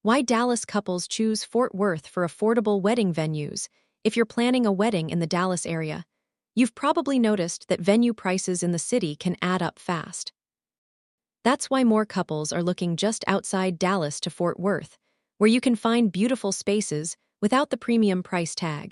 Why Dallas couples choose Fort Worth for affordable wedding venues. If you're planning a wedding in the Dallas area, you've probably noticed that venue prices in the city can add up fast. That's why more couples are looking just outside Dallas to Fort Worth, where you can find beautiful spaces without the premium price tag.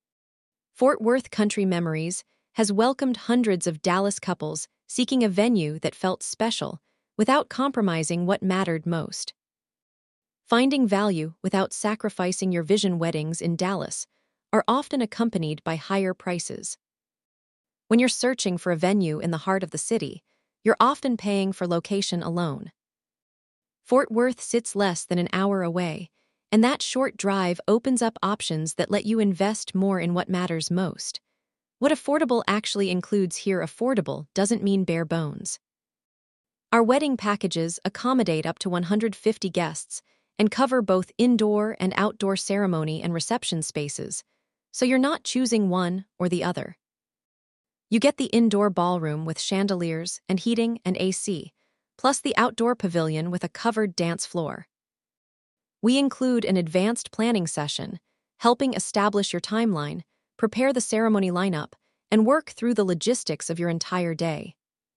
Fort Worth Country Memories has welcomed hundreds of Dallas couples seeking a venue that felt special without compromising what mattered most. Finding value without sacrificing your vision. Weddings in Dallas are often accompanied by higher prices. When you're searching for a venue in the heart of the city, you're often paying for location alone. Fort Worth sits less than an hour away, and that short drive opens up options that let you invest more in what matters most. What affordable actually includes here. Affordable doesn't mean bare bones. Our wedding packages accommodate up to 150 guests and cover both indoor and outdoor ceremony and reception spaces, so you're not choosing one or the other. You get the indoor ballroom with chandeliers and heating and AC, plus the outdoor pavilion with a covered dance floor. We include an advanced planning session, helping establish your timeline, prepare the ceremony lineup, and work through the logistics of your entire day.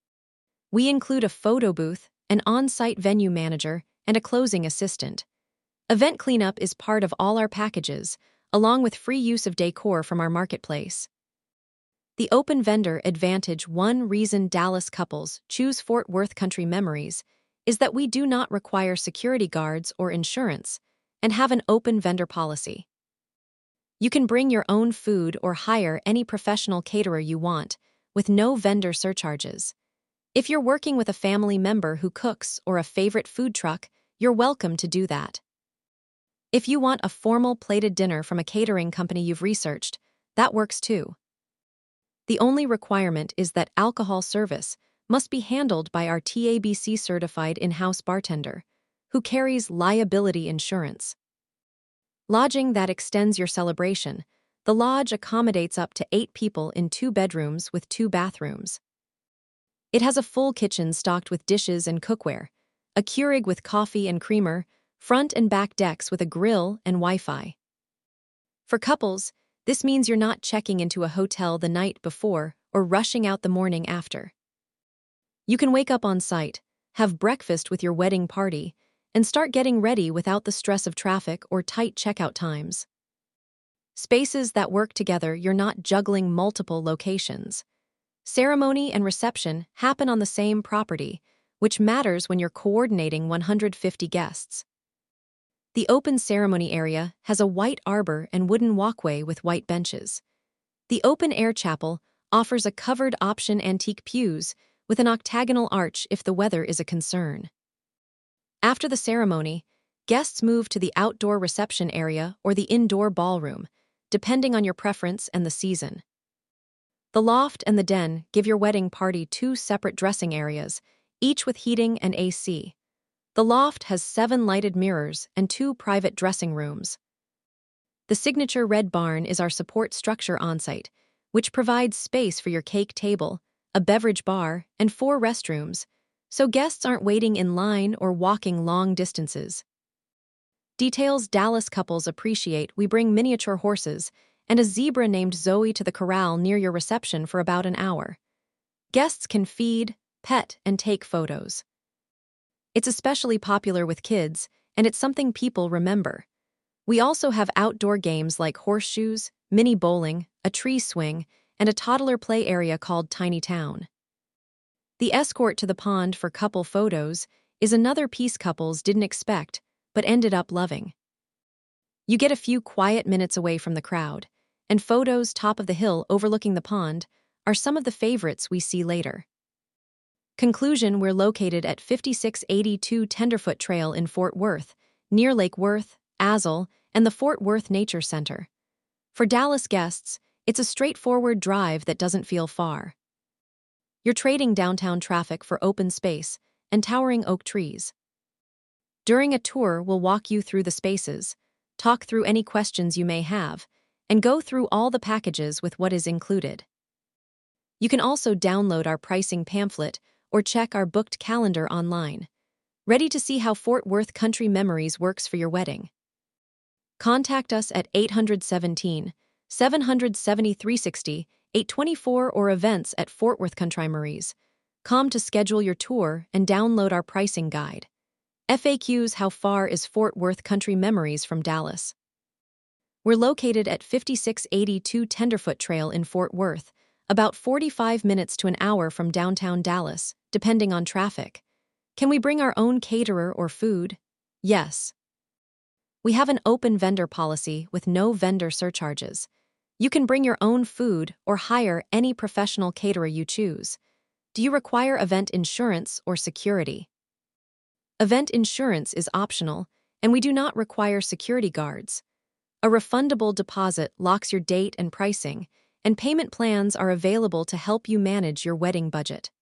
We include a photo booth, an on-site venue manager, and a closing assistant. Event cleanup is part of all our packages, along with free use of decor from our marketplace. The open vendor advantage. One reason Dallas couples choose Fort Worth Country Memories is that we do not require security guards or insurance and have an open vendor policy. You can bring your own food or hire any professional caterer you want, with no vendor surcharges. If you're working with a family member who cooks or a favorite food truck, you're welcome to do that. If you want a formal plated dinner from a catering company you've researched, that works too. The only requirement is that alcohol service must be handled by our TABC-certified in-house bartender, who carries liability insurance. Lodging that extends your celebration. The lodge accommodates up to 8 people in 2 bedrooms with 2 bathrooms. It has a full kitchen stocked with dishes and cookware, a Keurig with coffee and creamer, front and back decks with a grill and Wi-Fi. For couples, this means you're not checking into a hotel the night before or rushing out the morning after. You can wake up on site, have breakfast with your wedding party, and start getting ready without the stress of traffic or tight checkout times. Spaces that work together. You're not juggling multiple locations. Ceremony and reception happen on the same property, which matters when you're coordinating 150 guests. The open ceremony area has a white arbor and wooden walkway with white benches. The open-air chapel offers a covered option antique pews with an octagonal arch if the weather is a concern. After the ceremony, guests move to the outdoor reception area or the indoor ballroom, depending on your preference and the season. The loft and the den give your wedding party 2 separate dressing areas, each with heating and AC. The loft has 7 lighted mirrors and 2 private dressing rooms. The signature red barn is our support structure on-site, which provides space for your cake table, a beverage bar, and 4 restrooms, so guests aren't waiting in line or walking long distances. Details Dallas couples appreciate. We bring miniature horses and a zebra named Zoe to the corral near your reception for about an hour. Guests can feed, pet, and take photos. It's especially popular with kids, and it's something people remember. We also have outdoor games like horseshoes, mini bowling, a tree swing, and a toddler play area called Tiny Town. The escort to the pond for couple photos is another piece couples didn't expect, but ended up loving. You get a few quiet minutes away from the crowd, and photos top of the hill overlooking the pond are some of the favorites we see later. Conclusion: we're located at 5682 Tenderfoot Trail in Fort Worth, near Lake Worth, Azle, and the Fort Worth Nature Center. For Dallas guests, it's a straightforward drive that doesn't feel far. You're trading downtown traffic for open space and towering oak trees. During a tour, we'll walk you through the spaces, talk through any questions you may have, and go through all the packages with what is included. You can also download our pricing pamphlet or check our booked calendar online. Ready to see how Fort Worth Country Memories works for your wedding? Contact us at 817 770 360 824 or events at Fort Worth Country Memories. Com to schedule your tour and download our pricing guide. FAQs: How far is Fort Worth Country Memories from Dallas? We're located at 5682 Tenderfoot Trail in Fort Worth, about 45 minutes to an hour from downtown Dallas, depending on traffic. Can we bring our own caterer or food? Yes. We have an open vendor policy with no vendor surcharges. You can bring your own food or hire any professional caterer you choose. Do you require event insurance or security? Event insurance is optional, and we do not require security guards. A refundable deposit locks your date and pricing, and payment plans are available to help you manage your wedding budget.